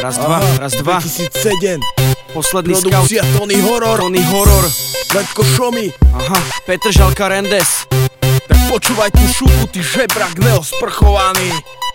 Raz, dva. 2007. Posledný Produkcia scout. Tony Horror. Tony Horror. Letko Šomi. Aha, Petr Žalka Rendes. Tak počúvaj tú šupu, ty žebrak neosprchovaný.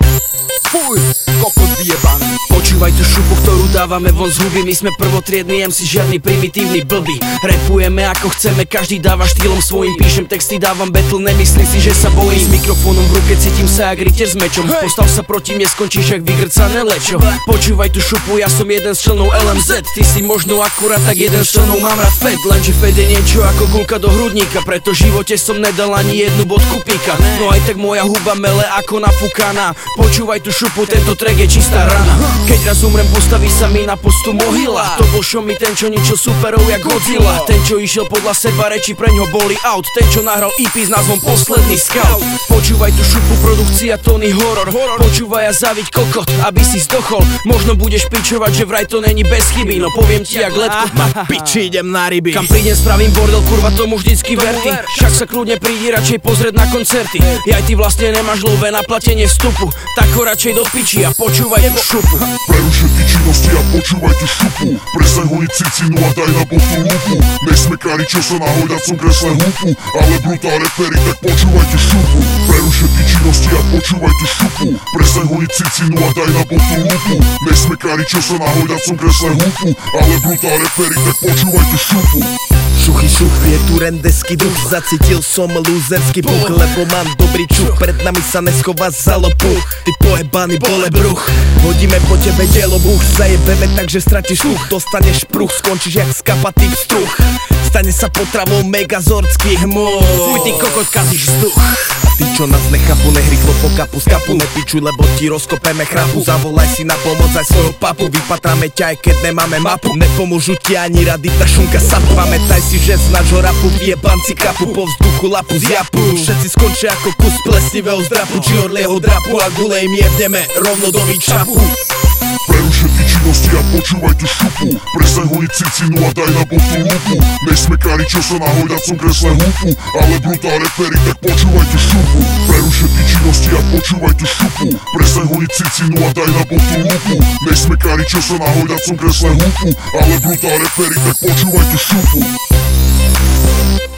Fuj, kokot vyjebaný. Počúvaj tú šupu, ktorú dávame von z huby. My sme prvotriedny MC, žiadny primitívny blbý. Rapujeme ako chceme, každý dáva štýlom svojim. Píšem texty, dávam battle, nemyslí si, že sa bojím. S mikrofónom v ruke cítim sa jak rytier s mečom. Postav sa proti mne, skončíš jak vygrcané lečo. Počúvaj tú šupu, ja som jeden z členov LMZ. Ty si možno akurát tak jeden z členov, mám rád Fed. Lenže Fed je niečo ako guľka do hrudníka, preto v živote som nedal ani jednu bodku píka. No aj tak moja huba mele ako nafúkaná. Počúvaj tú šupu, tento track je čistá rana. Keď raz umrem, postaví sa mi na postu mohyla. To bol Šomi, ten čo ničil superov jak Godzilla. Ten čo išiel podľa seba, reči preňho boli out. Ten čo nahral EP s názvom Posledný scout. Počúvaj tú šupu, produkcia Tony Horror. Počúvaj a zaviď kokot, aby si zdochol. Možno budeš pičovať, že vraj to není bez chyby. No poviem ti jak letko, Piči, idem na ryby. kam prídem, spravím bordel, kurva tomu vždycky verti. Však sa kľudne prídi radšej pozrieť na koncerty. Aj ty vlastne nemáš lové na platenie vstupu, tak ho radšej do piči a počúvaj tú šupu. Prerušuj ty činnosti a počúvaj tú šupu. Prestaň honiť cicinu a daj na botu lupu. Nejsme kari, čo sa na hoďacom kresle húpu, ale brutál reperi, tak počúvaj tú šupu. Prerušuj ty činnosti a počúvaj tú šupu. Prestaň honiť cicinu a daj na botu lupu. Nejsme kari, čo sa na hoďacom kresle húpu, ale brutál reperi, tak počúvaj tú šupu. Šuchy šuch, je tu rendeský duch. Zacítil som lúzerský puch, lebo mám dobrý čuch. Pred nami sa neschová za lopuch. Ty pojebaný bole bruch. Hodíme po tebe dielobuch, zajebeme tak, že stratíš sluch. Dostaneš pruch, skončíš jak skapatý vzduch. Stane sa potravou megazordských hmôt. Fuj, ty kokot, kazíš vzduch. Ty čo nás nechápu, nehrýchlo po kapu z kapu. Nepičuj, lebo ti rozkopeme chrapu. Zavolaj si na pomoc aj svojho papu. Vypatráme ťa, aj keď nemáme mapu. Nepomôžu ti ani rady, tá šunka sapu. Pamätaj si, že z nášho rapu vyjebanci kapu. Po vzduchu lapu z japu. Všetci skončia ako kus plesnivého zdrapu. Či orlieho drapu a gule im jebneme rovno do výčapu. Prerušuj ty činnosti a počúvaj tú šupu. Prestaň honiť cicinu a daj na botu lupu. Nejsme kari, čo sa na hoďacom kresle húpu, ale brutál reperi, tak počúvaj tú šupu. Prerušuj ty činnosti a počúvaj tú šupu. Prestaň honiť cicinu a daj na botu lupu. Nejsme kari, čo sa na hoďacom kresle húpu, ale brutál reperi, tak počúvaj tú šupu.